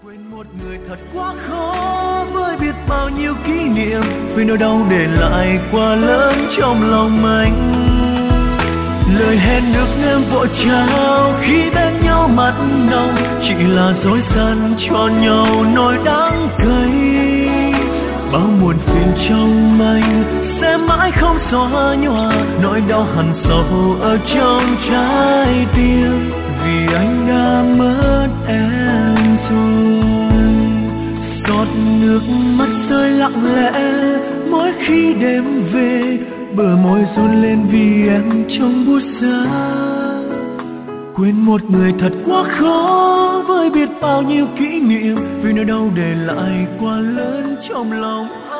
Quên một người thật quá khó với biết bao nhiêu kỷ niệm, vì nỗi đau để lại quá lớn trong lòng anh. Lời hẹn nước em vội trao khi bên nhau mắt nồng, chỉ là dối gian cho nhau nỗi đắng cay. Bao muộn phiền trong anh sẽ mãi không xóa nhòa nỗi đau hằn sâu ở trong trái tim, vì anh đã mất em rồi. Giọt nước mắt rơi lặng lẽ mỗi khi đêm về, bờ môi run lên vì em trong bút giá. Quên một người thật quá khó với biết bao nhiêu kỷ niệm, vì nỗi đau để lại quá lớn trong lòng